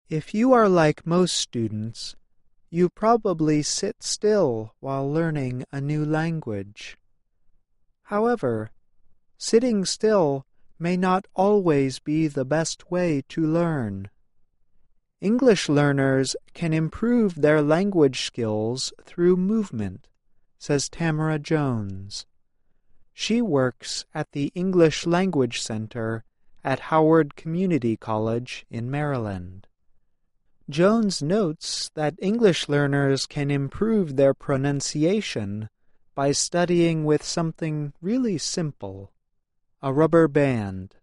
If you are like most students, you probably sit still while learning a new language. However, sitting still may not always be the best way to learn. English learners can improve their language skills through movement, says Tamara Jones. She works at the English Language Center at Howard Community College in Maryland. Jones notes that English learners can improve their pronunciation by studying with something really simple, a rubber band.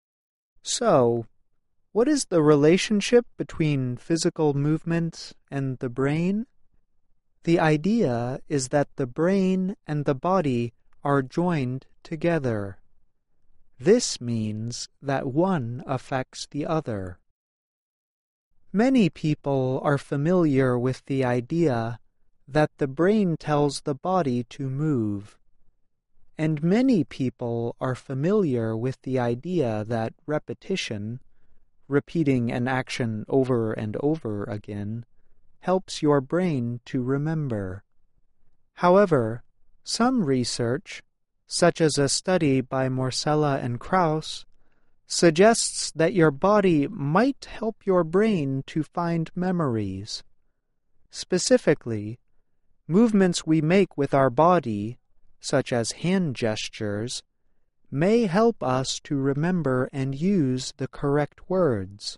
So, what is the relationship between physical movement and the brain? The idea is that the brain and the body are joined together. This means that one affects the other. Many people are familiar with the idea that the brain tells the body to move, and many people are familiar with the idea that repetition, repeating an action over and over again, helps your brain to remember. However, some research, such as a study by Morsella and Krauss, suggests that your body might help your brain to find memories. Specifically, movements we make with our body, such as hand gestures, may help us to remember and use the correct words.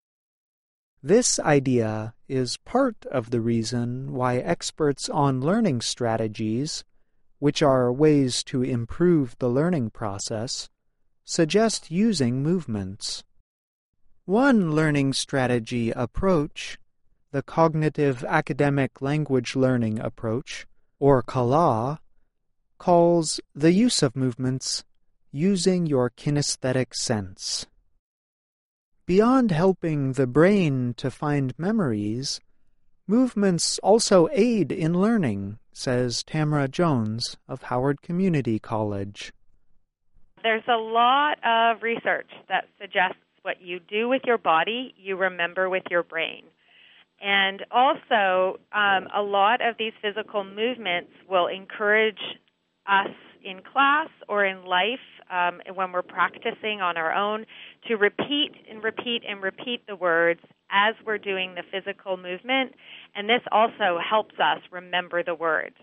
This idea is part of the reason why experts on learning strategies, which are ways to improve the learning process, suggest using movements. One learning strategy approach, the Cognitive Academic Language Learning approach, or CALA, calls the use of movements using your kinesthetic sense. Beyond helping the brain to find memories, movements also aid in learning, says Tamara Jones of Howard Community College. There's a lot of research that suggests what you do with your body, you remember with your brain. And also, a lot of these physical movements will encourage us in class or in life when we're practicing on our own to repeat and repeat and repeat the words as we're doing the physical movement, and this also helps us remember the words.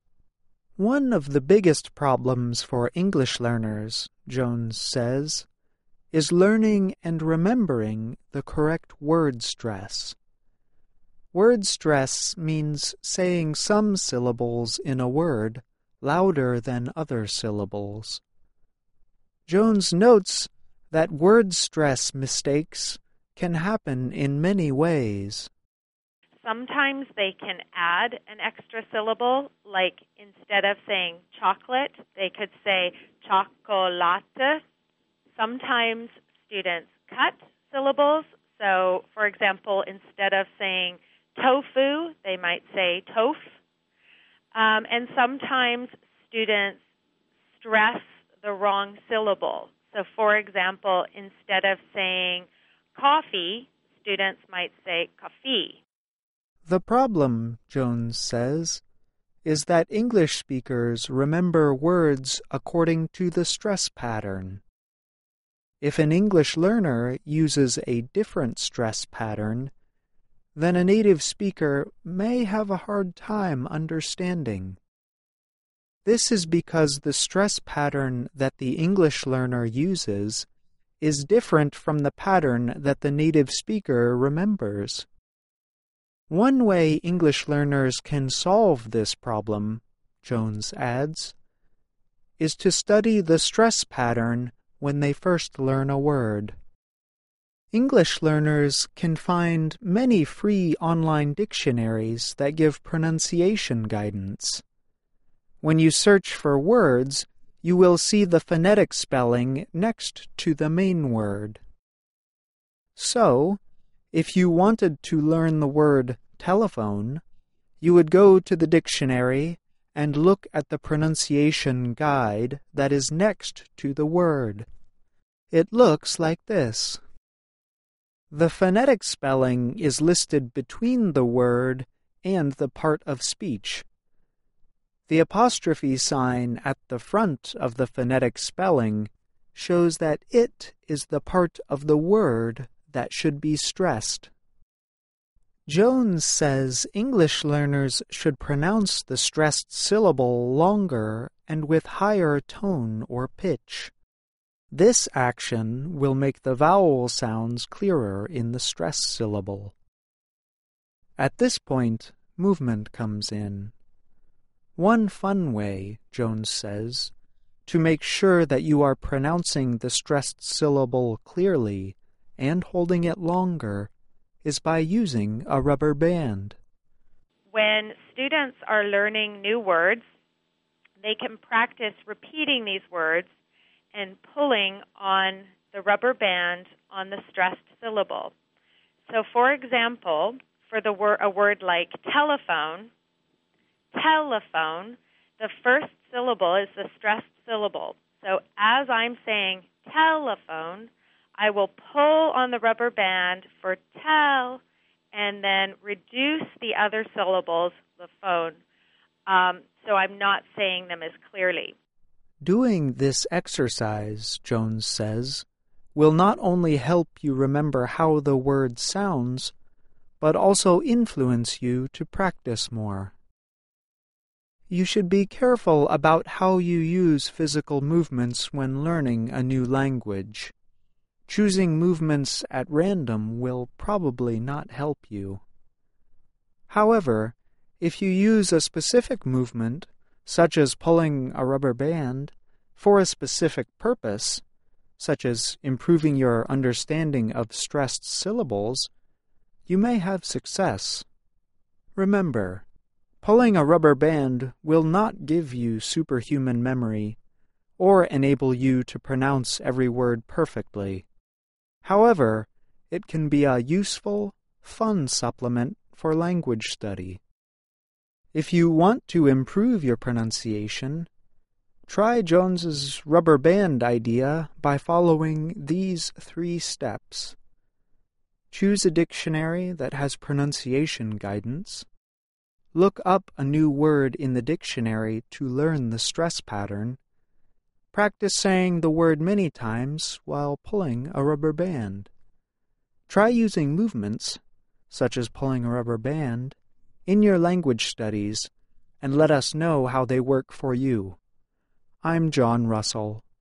One of the biggest problems for English learners, Jones says, is learning and remembering the correct word stress. Word stress means saying some syllables in a word louder than other syllables. Jones notes that word stress mistakes can happen in many ways. Sometimes they can add an extra syllable, like instead of saying chocolate, they could say chocolate. Sometimes students cut syllables. So, for example, instead of saying tofu, they might say tof. And sometimes students stress the wrong syllable. So, for example, instead of saying coffee, students might say coffee. The problem, Jones says, is that English speakers remember words according to the stress pattern. If an English learner uses a different stress pattern, then a native speaker may have a hard time understanding. This is because the stress pattern that the English learner uses is different from the pattern that the native speaker remembers. One way English learners can solve this problem, Jones adds, is to study the stress pattern when they first learn a word. English learners can find many free online dictionaries that give pronunciation guidance. When you search for words, you will see the phonetic spelling next to the main word. So, if you wanted to learn the word telephone, you would go to the dictionary and look at the pronunciation guide that is next to the word. It looks like this. The phonetic spelling is listed between the word and the part of speech. The apostrophe sign at the front of the phonetic spelling shows that it is the part of the word that should be stressed. Jones says English learners should pronounce the stressed syllable longer and with higher tone or pitch. This action will make the vowel sounds clearer in the stressed syllable. At this point, movement comes in. One fun way, Jones says, to make sure that you are pronouncing the stressed syllable clearly and holding it longer is by using a rubber band. When students are learning new words, they can practice repeating these words and pulling on the rubber band on the stressed syllable. So, for example, for a word like telephone, the first syllable is the stressed syllable. So as I'm saying telephone, I will pull on the rubber band for tel and then reduce the other syllables, the phone, so I'm not saying them as clearly. Doing this exercise, Jones says, will not only help you remember how the word sounds, but also influence you to practice more. You should be careful about how you use physical movements when learning a new language. Choosing movements at random will probably not help you. However, if you use a specific movement, such as pulling a rubber band, for a specific purpose, such as improving your understanding of stressed syllables, you may have success. Remember, pulling a rubber band will not give you superhuman memory or enable you to pronounce every word perfectly. However, it can be a useful, fun supplement for language study. If you want to improve your pronunciation, try Jones's rubber band idea by following these 3 steps. Choose a dictionary that has pronunciation guidance. Look up a new word in the dictionary to learn the stress pattern. Practice saying the word many times while pulling a rubber band. Try using movements, such as pulling a rubber band, in your language studies, and let us know how they work for you. I'm John Russell.